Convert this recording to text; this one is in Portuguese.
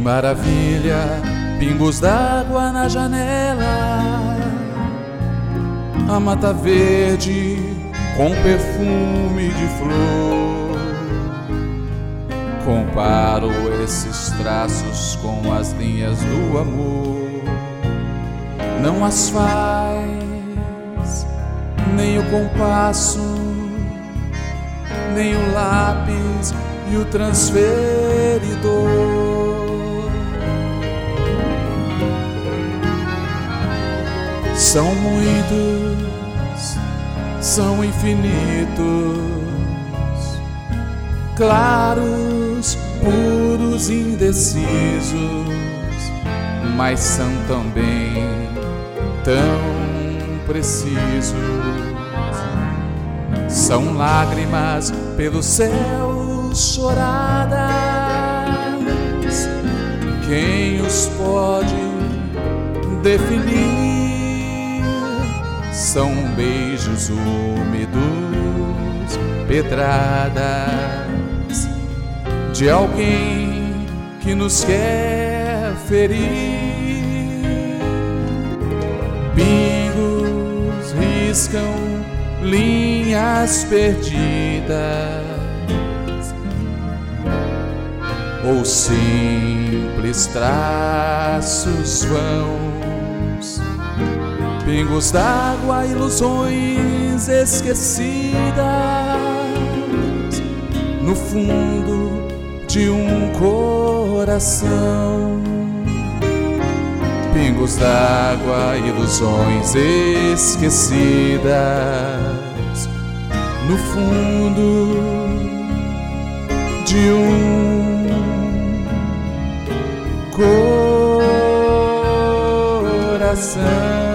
maravilha, pingos d'água na janela, a mata verde com perfume de flor. Comparo esses traços com as linhas do amor. Não as faz nem o compasso, nem o lápis e o transferidor. São muitos, são infinitos, claros, puros, indecisos, mas são também tão precisos. São lágrimas pelo céu choradas. Quem os pode definir? São beijos úmidos, pedradas de alguém que nos quer ferir. Pingos riscam linhas perdidas, ou simples traços vãos, pingos d'água, ilusões esquecidas no fundo de um coração. Pingos d'água, ilusões esquecidas no fundo de um coração.